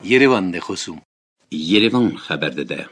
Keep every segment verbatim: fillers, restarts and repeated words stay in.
Yerevan de خصوم Yerevan خبر داده.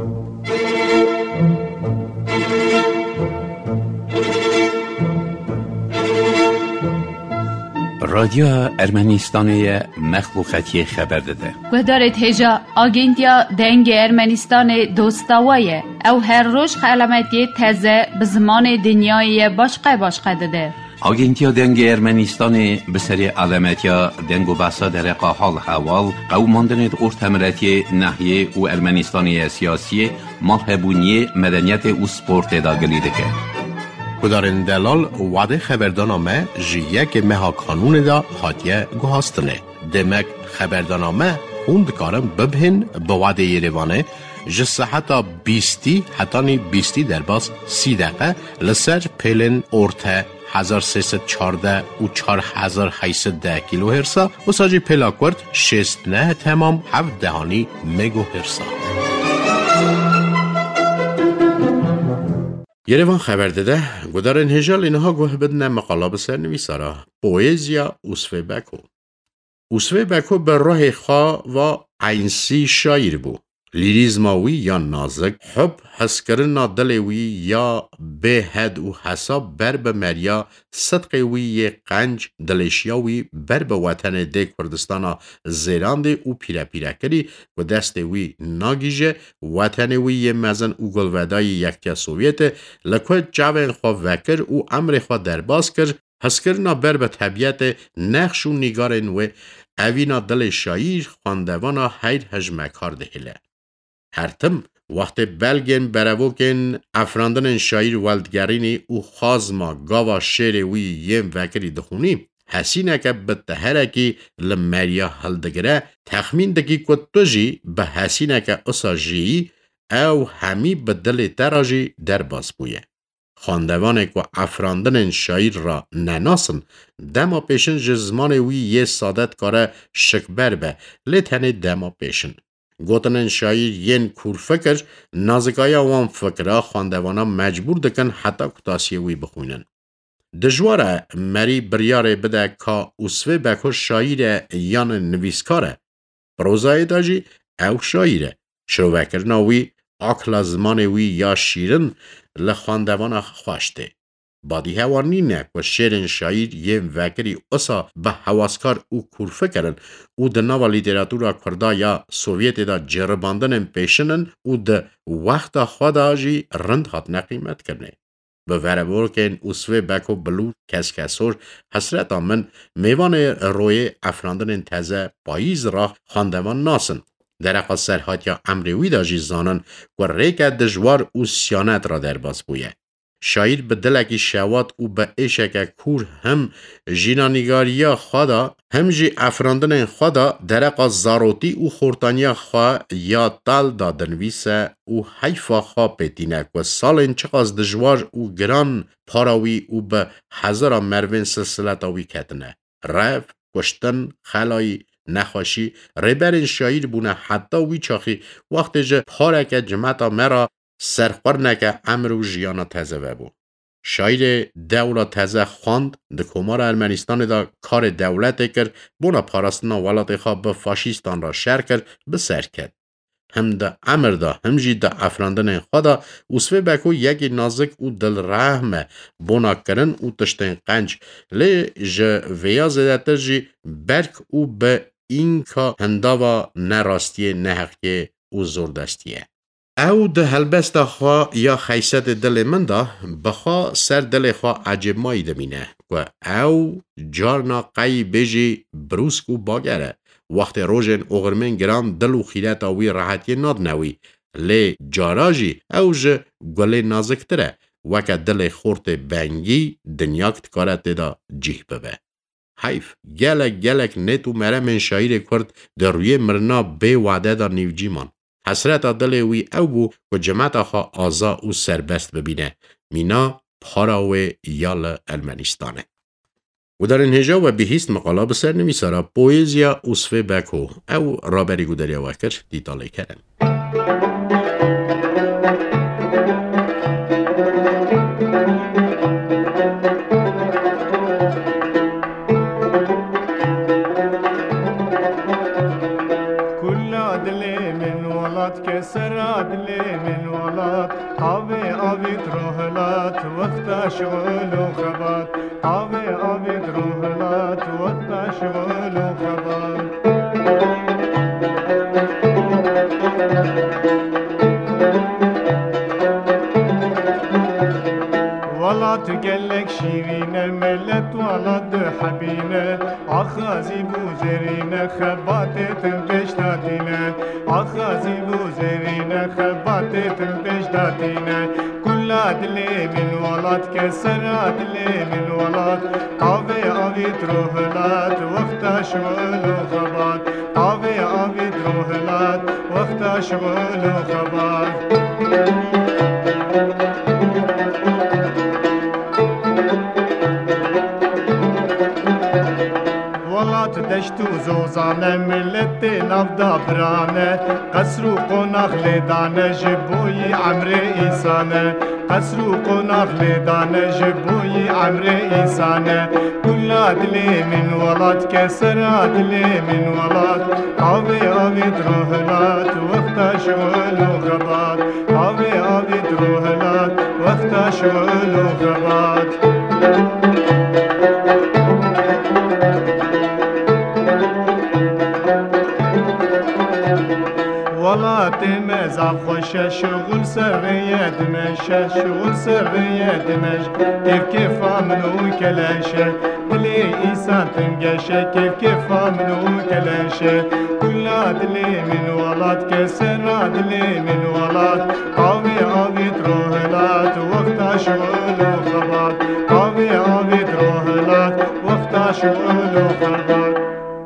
رادیو ارمنستان مخلوقاتی خبر داده. گذارت هجا آگنتیا دنگ ارمنستان دوستاویه او هر روز علامتی تازه به زمان دنیای باشقه باشقه داده. آگنتیا دنگ ارمنستان به سری علامتیا دنگ و بسا در حال حوال قوماندن ارتمرتی ناحیه و ارمنستانی سیاسی مالهبونی مدنیت و سپورت داگلیده که کدارن دلال وعده خبردانامه جیه که مها کانون دا حاتیه گوهاستنه. دمک خبردانامه خوند کارم ببهن به وعده یریوانه جسه حتی بیستی حتی نی بیستی در باز سی دقیقه لسر پیلن ارته هزار سیصد چارده و چار هزار هیصد ده کیلو هرسا و ساجی پیلا کرد شست نه تمام هفت دهانی مگو هرسا. یریوان خبر داده گذارن هجال اینها گوه بدن مقالا بسر نویسارا پویزیا اوسفه بکو. اوسفه بکو به راه خواه و عینسی شایر بو. لیریزماوی یا نازک حب حسکرنا دلوی یا به هد و حساب بر به مریا صدقوی قنج دلشیاوی بر به وطن ده کردستان زیرانده و پیره پیره کری و دستوی ناگیجه وطنوی مزن و گلودای یکتیا سوویت لکوه جاوین خواه وکر و امر خواه درباز کر حسکرنا بر به طبیعت نقش و نگارن و اوینا دل شایر خواندوانا هیر هجمه کار دهیله. هرتم وقت بلگن براوکن افراندن شایر والدگرینی او خازما گاوا شعر وی یم وکری دخونیم حسینه که به تهرکی لمریا هلدگره تخمین دکی کتوجی به حسینه که اصا جی او همی به دل تراجی در باز بویه. خواندوانه که افراندن شایر را نناسن دما پیشن جزمان وی یه سادت کاره شکبر به لیتنه دما پیشن. گوتنن شایر ین کور فکر نازکایا وان فکره خواندوانا مجبور دکن حتی کتاسیه وی بخوینن. دجواره مری بریاره بده که اوسوه بکو شایر یان نویسکاره. پروزای داجی او شایره. شروکرناوی اکلا زمانوی یا شیرن لخواندوانا خواشته. بادی هوانی نه که شیرن شایر یم وکری اصا به حواسکار او کورفه کرن او ده نوا لیتراتورا کردا یا سوویت دا جرباندن پیشنن او ده وقت خدا جی رند هات نقیمت کرنه. به ورور که این اوسوه بکو بلو کس کسور حسرت آمن میوان روی افراندن تازه پاییز را خواندوان ناسن. در اقا سرحات یا امروی دا جی زانن که ریک دجوار او سیانت را در باز بویه. شایر به دلکی شوات و به ایشک کور هم جینانیگاریا خدا هم جی افراندن خدا درقا زاروتی و خورتانیا خوا یا تال دادنویسه و حیفا خوا پیتینک و سالین چقاز دجوار و گران پاراوی و به هزارا مروین سلسلتاوی کتنه. رف، کشتن، خلایی، نخوشی ریبرین شایر بونه حتی وی چاخی وقتی جه پارک جمعتا مرا سرخور نکه امر و جیانا تزه بو. شایر دولا تزه خواند ده کمار ارمنستان دا کار دولت کرد بونا پاراستنا ولات خواه به فاشیستان را شر کرد به سر کرد. هم ده امر دا هم جی ده افراندن خدا اوسوه بکو یکی نازک و دل رحمه بونا کرن و تشتین قنج لی جه ویا زدتر جی برک و به این که هنداوا نراستی نحقی و زوردستیه. او ده هلبست خواه یا خیست دل من دا بخوا سر دل خواه عجب مایی دمینه و او جارنا قی بیجی بروسک و باگره وقت روژن اغرمین گران دل و خیلت آوی راحتی ناد نوی لی جاراجی او جه گله نازکتره وکه دل خورت بنگی دنیاکت کارت دا جیح ببه. حیف گلک گلک نتو مره من شایر کرد در روی مرنا بی وعده دا نیوجیمان. حسرت دل وی او بو که جمعت خواه آزا و سربست ببینه مینا پاراوی یال ارمنستانه. و در انهجا و بهیست مقالا بسر نمیسارا پویزیا اوسفه بکو او رابری گودریا وکر دیتاله کرن. سراد لي من ولاد طاوي أبيت روهلات وقت شغل وخبات طاوي أبيت روهلات وقت شغل وخبات ولا تقلك شيرين ملت ولا حبينا أخازي بوزرين خباتي تنبش داتينا أخازي بوزرين خباتي تنبش داتينا كل عدلي من ولاد كسر عدلي من ولاد طاوي أبيت روهلات وقت شغل وخبات طاوي أبيت روهلات وقت شغل وخبات دشت و زوزانه ملت نفدا برانه قصر و قناخ لیدانه جبوی عمر ایسانه قصر و قناخ لیدانه جبوی عمر ایسانه کل عدلی من ولاد کسر عدلی من ولاد قاوی آوید روحلات وقت شغل و غباد قاوی آوید روحلات وقت شغل و غباد ولاتي مزاق خوشه شغل سرية دمشة شغل سرية دمش كيف كيف منو كلاشه دلي إيسان تنقشه كيف كيف منو كلاشه كل دلي من ولاد كسر دلي من ولاد قاوي آوي تروهلات وقت شغل وخبات قاوي آوي تروهلات وقت شغل وخبات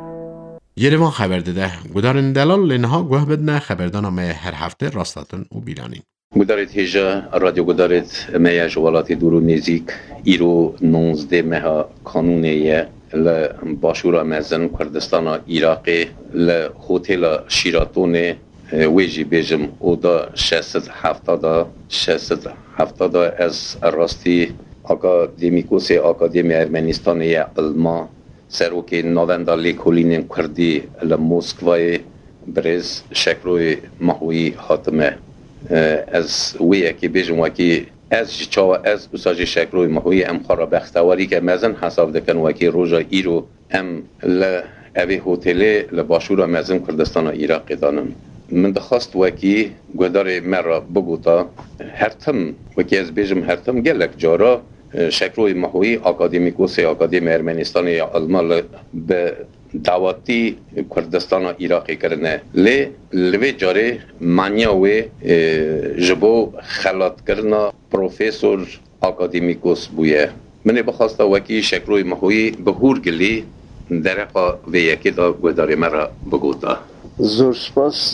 یروان خبر داده گودارن دلال لنها گوه بدنه خبردانم هر هفته راستاتون و بیلانین گودارت هیجا رادیو گودارت میه جوالات دورو نزیک ایرو نونزده مها کانونیه ل باشورا مزن کردستان عراقی ل هتل شیراتون ویجی بیجم او دا شصت هفتاد شصت هفتاد از راستی اکادمیکوس اکادمی ارمنستانی علما سروکی نواندا لیکولین کردی لموسکوای برز شکروی محوی حاتمه از وی که بیجم وکی از چاو از اساج شکروی محوی ام خرا بختواری که مزن حساب دکن وکی روزا ایرو ام ل اوی هتل لباشورا مزن کردستان عراق دانم من دخواست وکی گودار مرا بگوتا هرتم وکی از بیجم هرتم گلک جارا شکروی محوی اکادمیکوس اکادمی ارمنستانی علما به دعوتی کردستان عراقی کرنه لی لوی جاره مانیاوی جبو خلات کرنا پروفیسور اکادمیکوس بویه من بخواسته وکی شکروی محوی به هور گلی درقا و یکی دا گوداری مرا بگوتا زور سپاس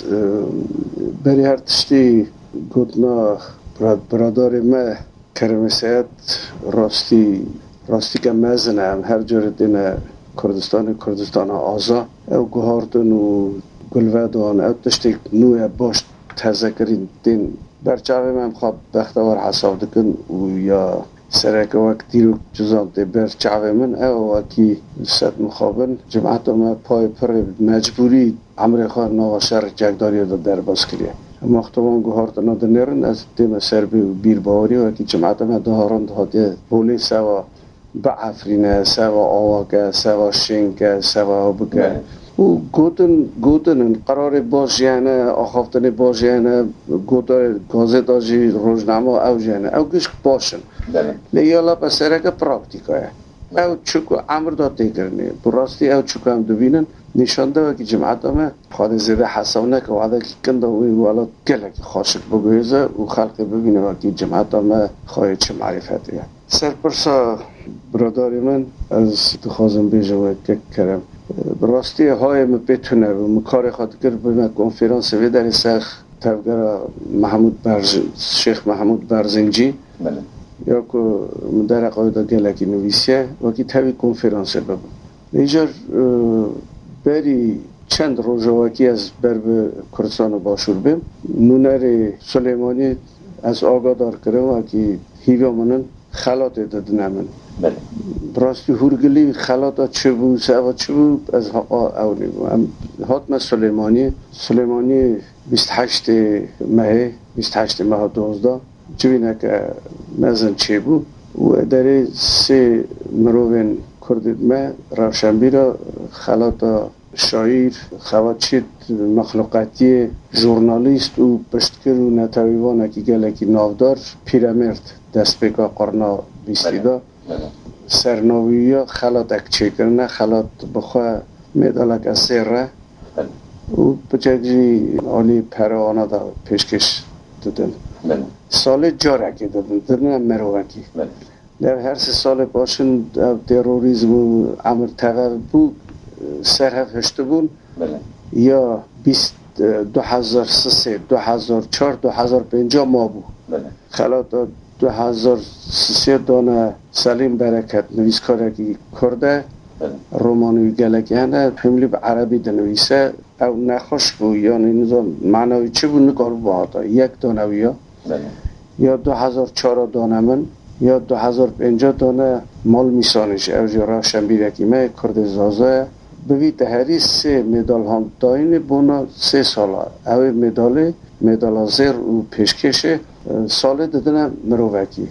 بری هر تشتی گوتنا برادار ما کرمسیت راستی راستی که مزنه هم هر جور دینه کردستان کردستان آزا او گوهاردن و گلودان او تشتی نوی باش تذکرین دین برچاوه من خواب بختوار حساب دکن و یا سرکه وقت دیرو جزان دی برچاوه من او وکی ست مخابن جماعت ما پای پر مجبوری عمر خواه نواشر جگداری دا در باز کریه مختمان گوهاردن دا نرن از دیم سربی و بیر باوری و که جماعت ما دهارند هاده بولی سوا بعفرینه سوا آواگه سوا شنگه سوا بگه و گوتن گوتن قرار باش یعنی آخافتن باش یعنی گوتر گازه داجی روزنامه او یعنی او گشک باشن لیالا پسره که پراکتیکه او چکو عمر داده کرنه براستی او چکو هم دوبینن نشانده و که جماعت همه خواهد زیده حسانه که وعده که کنده و والا گله که خاشق بگویزه و خلق ببینه و که جماعت همه خواهد چه معرفتیه سرپرسا براداری من از دخوازم بیجه و که کرم براستی های من بتونه و مکار خواهد کرد بنا کنفرانس وی در سخ تفگر محمود برز شیخ محمود برزنجی بله یا که در قایده گله که نویسیه و که تاوی کنفرانس ببون اینجا بری چند روزواکی از برب کردستان باشور بیم نونر سلیمانی از آگاه دار کرده و که هیوه منن خلات دادن من بله براستی هورگلی خلاتا چه بود سوا چه بود از اولی بود حاتم سلیمانی سلیمانی بیست و هشت ماه بیست و هشت ماه دوازده چبینه که مزن چه بود و در سه مروین کردید ما روشنبیرا خلاتا شاعر خواتچید مخلوقاتی ژورنالیست و پشتکر و نتایوان که گلکی نافدار پیرامرد دست بگاه قرنا بیستیدا سرناویه خلات اکچه کرنه خلات بخواه میدالک از سره و بچگی آلی پروانه دا پیشکش دادن سال جارکی دادن درنه مروکی در هر سه سال باشن تروریسم و عمر تغییر بود سرحف هشته بود یا بیست دو هزار سه دو هزار چهار دو هزار پنجاه ما بود خلات دو هزار سه دانه سلیم برکت نویسکارکی کرده رومانوی گلکی هنه حملی به عربی دنویسه او نخوش بود یعنی نظام معنوی چه بود نکار بود یک دانوی ها یا دو هزار چهار دانه من یا دو هزار پنجاه دانه مال میسانش او جرا شنبیرکی من کرده زازه بوی تحری سه مدال هم داین بونا سه ساله او مدال مدال زیر و پیشکش سال دادن مروکی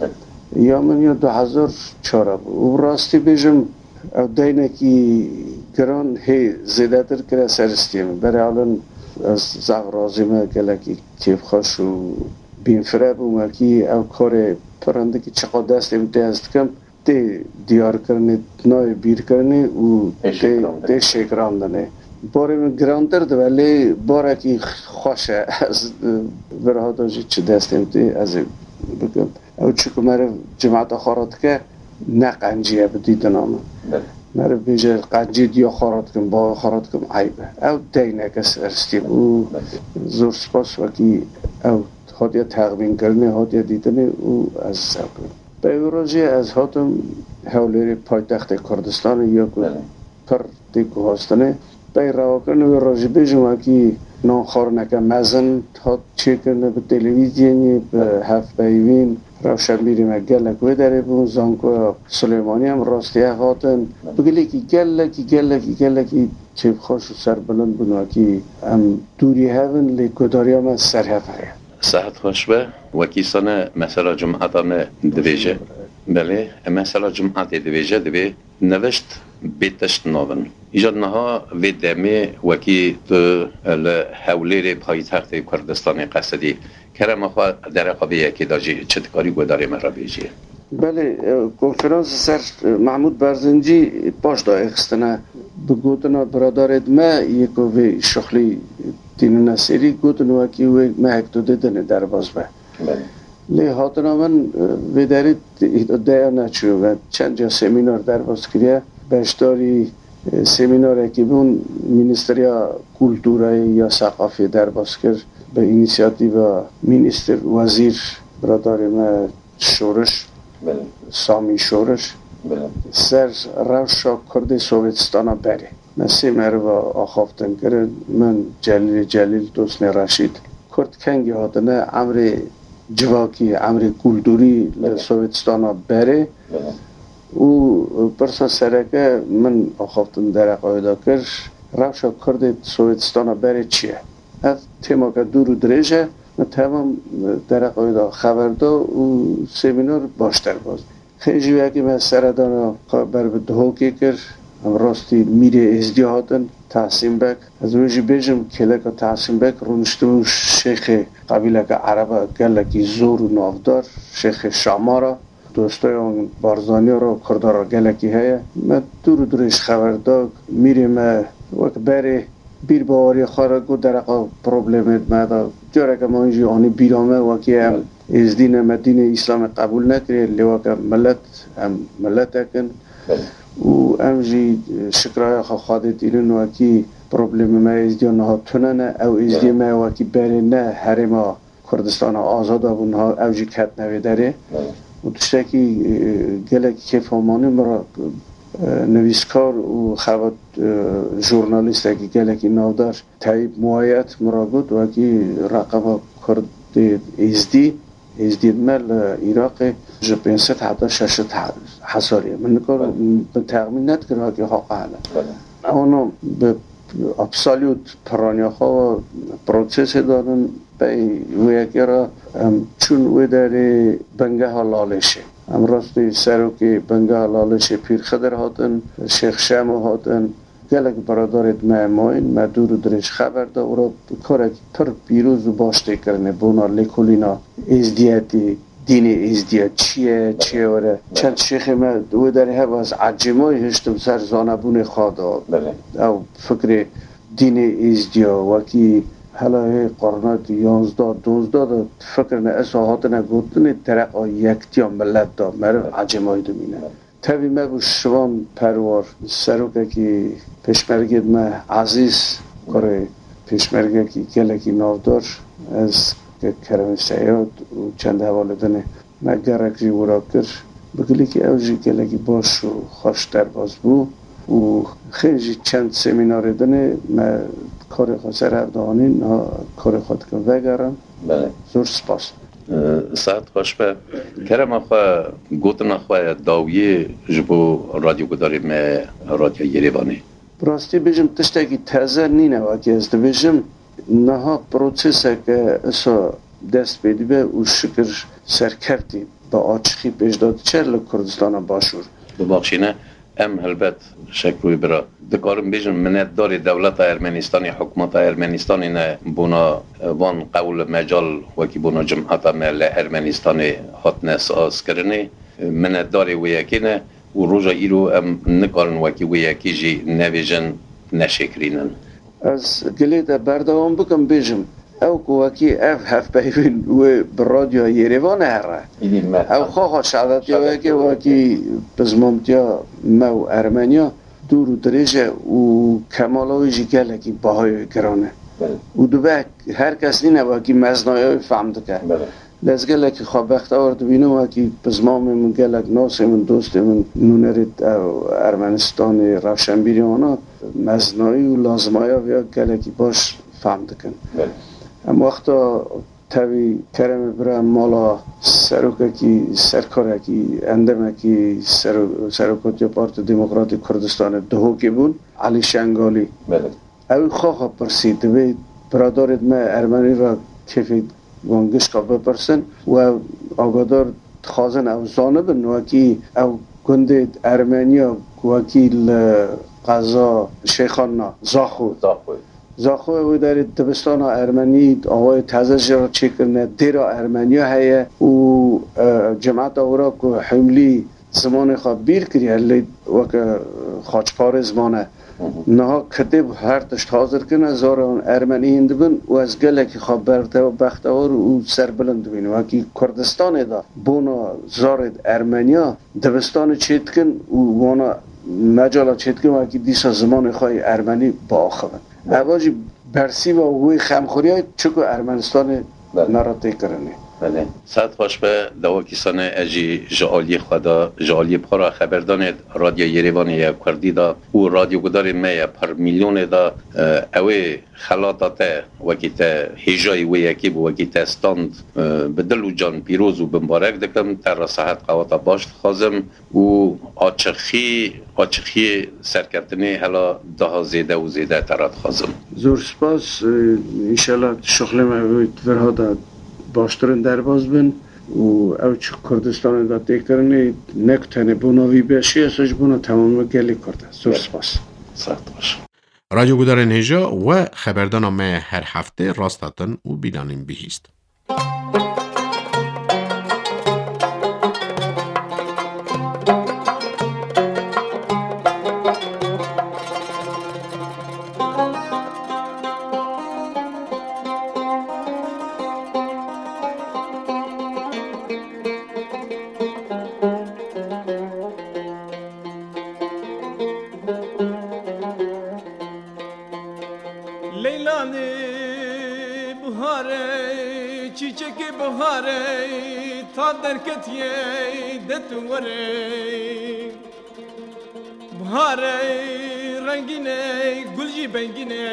یا من یا دو هزار چهار و راستی بیجم او دینه که گران هی زیده تر کرده سرستیم برای الان از زغرازیمه گلکی کیف خوش و بینفره بومه که او کار پرنده که چقدر دستیم دست کم ده دیار کرنه نای بیر کرنه و ده شکراندنه باره من گراندر ده ولی باره که خوشه از برها داشتی چه دستیم ده از بگم او چکو مره جماعت خارات که نه قنجیه بدیدن آمن مره بیجه قنجی دیا خارات کن با خارات کن عیبه او دینه کس ارستیم او زور سپاس وکی او هاتیه تقویم کرنه هاتیه دیدنه او از سب کرنه به اوراجی از هاتم حولی پایتخت کردستان یا که پر دیگه هستنه به روا کرنه و راجی بیجم که نانخار نکه مزن هات چه کرنه به تلویزیونی به هفت بیوین روشن بیریم گلک و داره بون زانکو سلیمانی هم راستی هاتن بگلی که گلکی گلکی گلکی چه خوش و سر بلند بونو که هم دوری هون لیکوداری هم از سر هفته صحت خوش به وکیسان مثلا جمعتان دویجه بله مثلا جمعت دویجه دوی نوشت بیتشت ناون ایجاد نها و دمه وکی تو حولیر پایتخت کردستان قصدی کرم خوا در رقابه یکی داجی چتکاری گوداری مرا بیجیه بله کنفرانس سر محمود برزنجی باش دا اخستنه بگوتنا برادارت ما یکو وی شخلی دین نصیری گوتن وکی وی محکتو دیدنه در باز به لی هاتنا من ویدارید دیا نچو و چند جا سمینار در باز کریه بشتاری سمینار که بون مینیستریا کلتورای یا ثقافی در باز کرد به اینیسیاتیو مینیستر وزیر برادار ما شورش سامی شورش سر روشا کرده سوویتستانا بره مسی مرو آخافتن کرد من جلیل جلیل دوست رشید کرد کنگی هاتنه عمر جواکی عمر کلتوری سوویتستانا بره او پرسا سرکه من آخافتن در قایده کرد روشا کرده سوویتستانا بره چیه از تیما که دور و دریجه من تمام در قایده خبردا و سمینار باشتر باز خیلی وقتی من سردان بر به دهوکی کرد هم راستی میره ازدیهاتن تحسین بک از ویجی بیجم کلک تحسین بک رونشتو شیخ قبیله که عربه گلکی زور و نافدار شیخ شامارا دوستای اون بارزانی رو کردار گلکی هیا من دور دورش خبردار میریم وقت بره بیر باوری خارا گو درقا پروبلمت مادا جاره که ما اینجا آنی بیرامه وکی هم از دین مدین اسلام قبول نکره لیوا که ملت هم ملت اکن و همجی شکرهای خواهده دیرن وکی پروبلم ما از دین ها توننه او از دین ما وکی بره نه حرما کردستان آزاد ها اوجی کت نوی داره و دوشتاکی گلک کیف همانی مرا نویسکار و خواد ژورنالیست که گلکی نودار تایب موایت مرا بود و که رقم کرد ازدی ازدی مل عراق جبینست حتی ششت حساریه من نکار به تقمین ند کرده که حقا حالا اونا به ابسالیوت پرانیا خواه پروسس دادن به ویکی را چون وی داری بنگه حلالشه ام راستی سرو که بنگه حلالشه پیر خدر هاتن شیخ شامو هاتن گلک برادرت معماین مدور و درش خبر دا او را کارک پر پیروز و باشته کرنه بونا لیکولینا ازدیتی دین ازدیت چیه چیه وره چند شیخ ما او داری هم از عجمای هشتم سر زانبون خوادا او فکر دین ازدیا وکی حالا قرنات یازده دوزده فکر نه اصلاحات نگوتنی طرق یکتیا ملت دا مرو عجمای دمینه تبی ما بو شوان پروار سروکه که پیشمرگید ما عزیز کاره پیشمرگه که گلکی نافدار از کرم سیاد و چند حواله دنه ما گرک جی ورا کر بگلی که اوجی گلکی باش و خوش در باز بو و خیلی چند سمینار دنه ما کار خود سر افدانی نا کار خود کن وگرم بله زور سپاس ساعت خوش به کرم اخواه گوتن اخواه داویه جبو رادیو گداری ما رادیو یریوانی براستی بجم تشتاکی تازه نینه واکی از بجم نها پروسسه که اصلا دست بیدی به و شکر سرکرتی با آچخی پیش داد چرل کردستان باشور ببخشینه ام هلبت شکروی برا دکارم بیشن منت داری دولت ارمنستانی حکومت ارمنستانی نه بونا وان قول مجال وکی بونا جمعات مل ارمنستانی هات نس آس کرنه منت داری ویاکی نه و روزا ایرو ام نکارن وکی ویاکی جی نویجن نشکرینن از گلیت بردوام بکم بیشم او کوکی اف هف بهین و برادیو یریوان هره او خواه شعبت یا وکی وکی بزمامتیا مو ارمنیا دور و درجه و کمالای جگله که باهای گرانه و دو به هر کس نینه وکی مزنای فهمده که لازگله که خواه بخت آورد بینه وکی بزمام من گلک ناسه من دوست من نونرید ارمنستان روشنبیری آنا مزنایی و لازمایی ویا گله که باش فهمده کن ام وقتا تاوی کرم برای مالا سروککی سرکارکی اندمکی سروکاتی پارت دموکرات کردستان دهو که بون علی شنگالی اوی خواه پرسید دوی برادارت ما ارمنی را کیفی وانگش که بپرسن و آگادار خوازن او زانه بن وکی او گنده ارمنیا وکی قضا شیخاننا زاخو زاخو او در دبستان ارمنی آوای تازه جرا چه کرنه دیرا ارمنیا هیه و جماعت اورا که حملی زمان خواب بیر کری هلی وکا خاچپار زمانه نها کتب هر تشت حاضر کنه زاران ارمنی هند بین و از گله که خواب برده و بختوار و سر بلند بین و اکی کردستان دا بونا زارد ارمنیا دبستان چید کن و وانا مجالا چید کن و اکی دیسا زمان خواه ارمنی با آخوان اواجی برسی و وی خمخوری های چکو ارمنستان نراتی کرنه بله ساعت خوش به دوا کسانه اجی جعالی خدا جعالی پارا خبر دانید رادیو یریوانی یا کردی دا و رادیو گداری می پر میلیون دا اوی خلاطات وکی تا هجای وی یکی بو وکی تا استاند بدل و جان پیروز و بمبارک دکم تر صحت قواتا باش خازم و آچخی آچخی سرکرتنی حالا ده زیده و زیده ترات خازم زور سپاس انشالله شغل ما ورها باشترین درباز بین و او چه کردستان دا دیکرنی نکتنه بوناوی بشی اساش بونا تمام گلی کرده زور سپاس سخت باش رادیو گودار نهجا و خبردان ما هر هفته راستاتن و بیلانیم بهیست درکتیه دتوره بهاره رنگینه گلجی بنگینه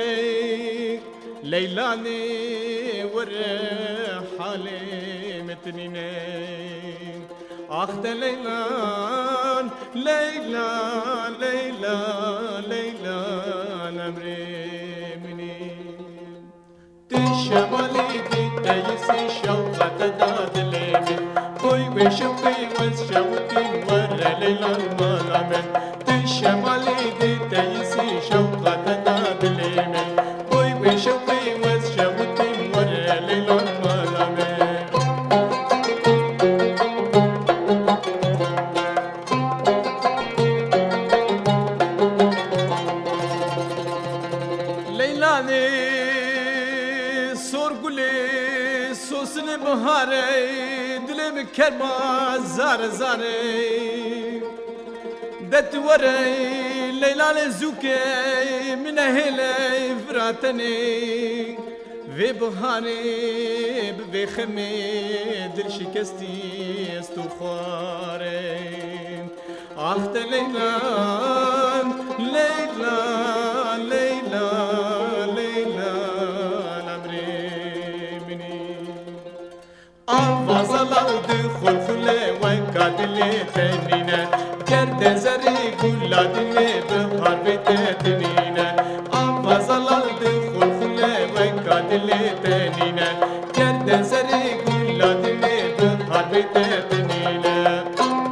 لیلانه وره حاله متنینه آخت لیلان لیلان لیلان لیلان امری منی تشمالی دی تیسی شوقت داد لیمی کوی بشوقی وز شوقی ور لیلان مالامن تشمالی دی تیسی شوقت داد لیمی کوی بشوقی وز شوقی ور لیلان مالامن بهاره دلم کرما زار زاره دتوره لیلان زوکه من هله فراتنی و بهاره به خمه دل شکستی استو خواره آخت لیلان لیلان لیلان لیلان امری آوازالارdı خلخله و کادلی تنینه گرد زری گلادلی بهار بتنینه آوازالارdı خلخله و کادلی تنینه گرد زری گلادلی بهار بتنینه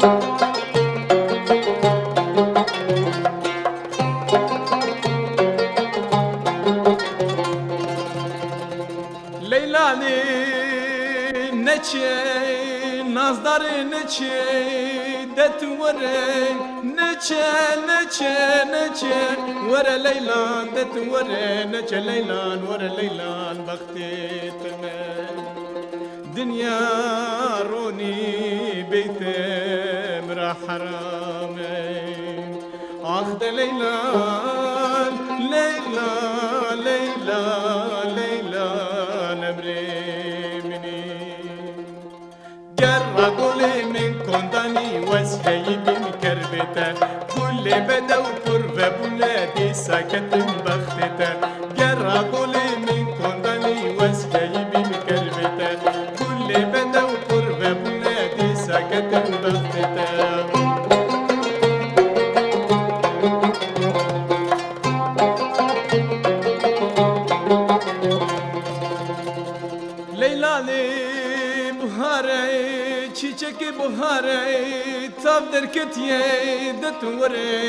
لیلانی نچه نازدار نچه دتوره نچه نچه نچه ور لیلان دتوره نچه لیلان ور لیلان بختی تمه دنیا رونی بیت مرا حرامه آخد لیلان لیلان لیلان لیلان امری قولي من كونداني وسهي بمكربته كل بدو قرب بولادي ساكت بختته قرا قولي من كونداني وسهي بمكربته كل بدو قرب بولادي ساكت بختته çiçek buhare tav derketiye detore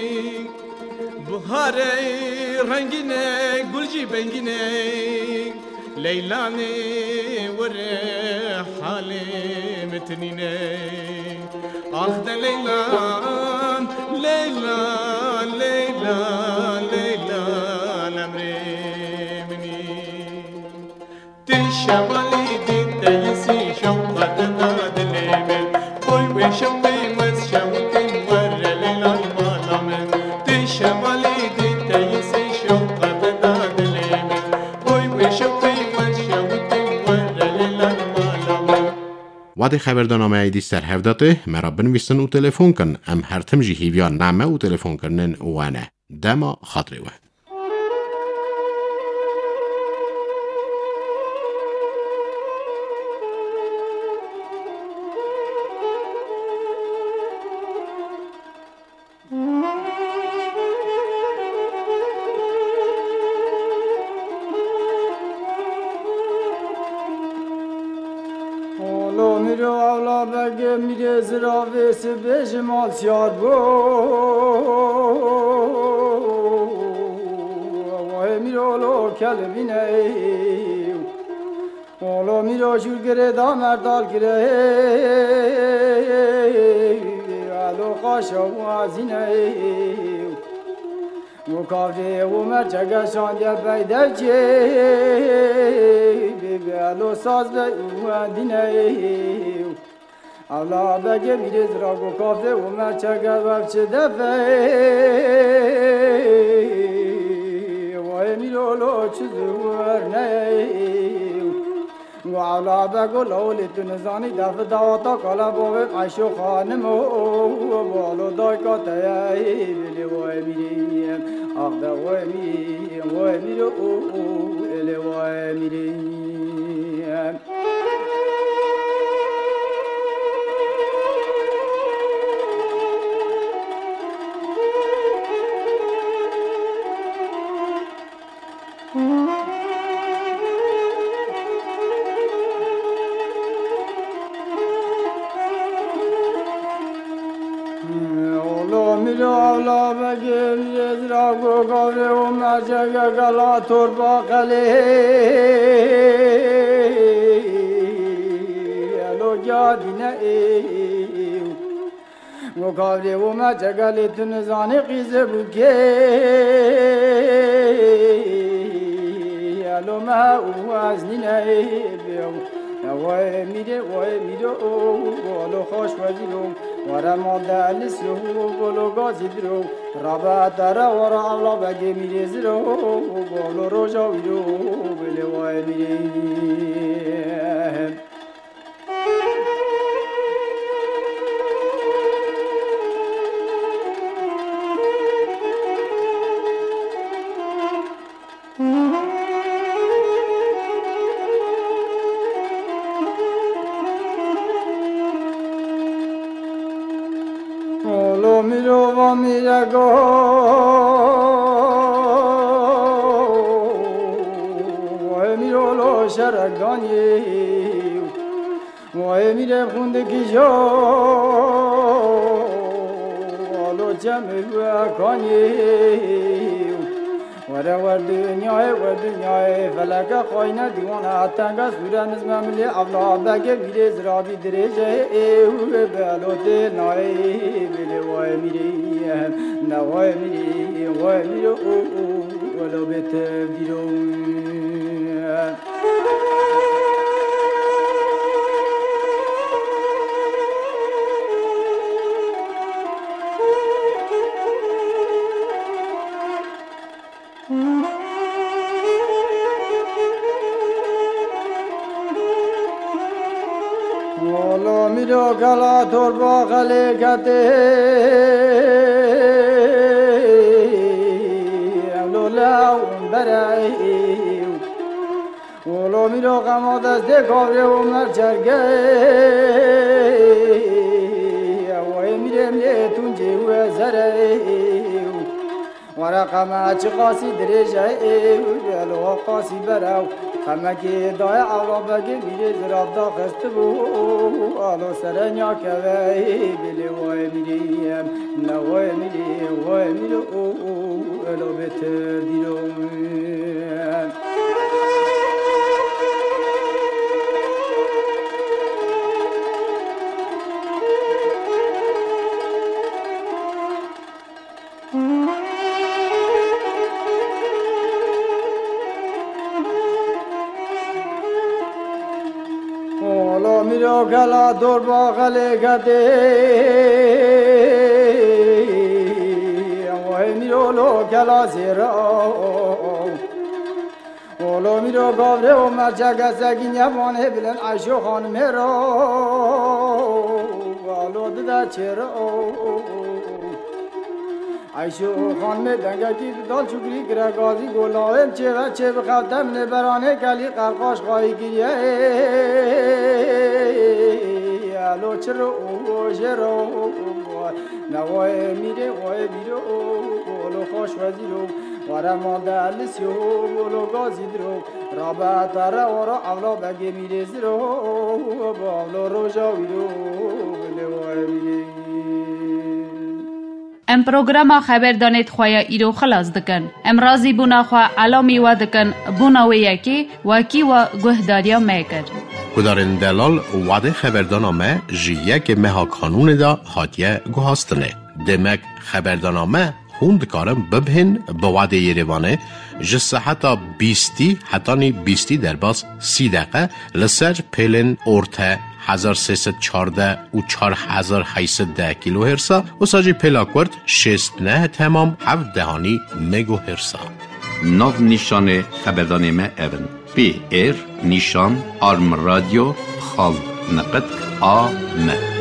buhare rengine gulci bengine leylane vere hale metnine ah de leylan leylan leylan leylan emre mini tişamali dinteysi şavkat شوقي وز شوقي ور ليلان مالامن تشمالي دي تيسي شوقة بداد ليمن وي وشوقي وز شوقي ور ليلان مالامن وادي خبردنامه ایدیس در هفداته مرا بنویسن و تلفون کن ام هر تمجی هیویان نامه و تلفون کرنن وانه دما خاطری وه میره زراوه سبش مال سیار بو وای میره لو کلبینه اولو میره شور گره دامر دال گره الو قاشا و ازینه و کافه و مرچگه شاندیه بیده چه بیبی الو ساز به او دینه اولا بگه میره زراغ و کافه و مرچگه وقت دفعه وای میره لو چزور نه و اولا بگه لولی تو نزانی دفع دواتا کالا باوه عشو خانم و بالو دای کاته بلی وای میریم آخ ده وای میریم وای میره او الی وای میریم میرز را گو گاوره و مرجگ گلا تربا قلی الو جادینه ایو گو گاوره و مرجگ گلی تنزانی قیزه بوکه الو ما او ازنینه بیو وای میره وای میره او بالو خوش وزیرو ورا ماده لسیو بالو گازی درو رابع ترا ورا اولا بگی میره زیرو بالو روژا ویرو بله وای میره میرو و میرگو وای میرو لو شرگانی وای میره خوندگی جو لو جمع وکانی ورا ور دنیای ور دنیای فلک خوینه دیوانه تنگ سوره نظم ملی اولا بگه میره زرابی درجه او بلوت نای بلی وای میری نوای میری وای میری او ولو بت دیرو ولو میرو کلا تربا خلی کته لولا برای ولو میرو غم دست کابره و مرچرگه وای میرم لیتون جو زره ورا قما چه قاسی درجه لو قاسی براو قما که دای اولا بگه میره زراب دا خست بو آلو سرنیا که وی بلی وای میریم نوای میری وای میرو الو بتر دیرو میرو کلا دور با خلی کده وای میرو لو کلا زیرا ولو میرو گاوره و مرچگ سگین یبانه بلن عشو خانم را ولو دده چرا عشو خانم دنگکی دال چکری کرا گازی گلاویم چه و چه بخوتم نبرانه کلی قرقاش خواهی گریه الو چرا او چرا نوای میره وای بیرو ولو خوش وزیرو ورا ماده لسیو ولو گازی درو رابع ترا ورا اولا بگی میره زیرو باولو روژا ویرو بله وای میره ام پروگرام خبر دانید خواه ایرو خلاص دکن. ام رازی بونا خواه علامی و دکن بونا و یکی وکی و گهداریا میکر. کدارن دلال وعده خبردانامه جی یک مها کانون دا هاتیه گوهاستنه. دمک خبردانامه خوند کارم ببهن به وعده یریوانه جسه حتی بیستی حتی نی بیستی در باز سی دقیقه لسر پیلن ارته هزار سیصد چارده و چار هزار هیصد ده کیلو هرسا و ساجی پلاکورد شست نه تمام هفت دهانی مگو هرسا. نو نشان خبردان ما اون پی ایر نشان آرم رادیو خال نقد آ م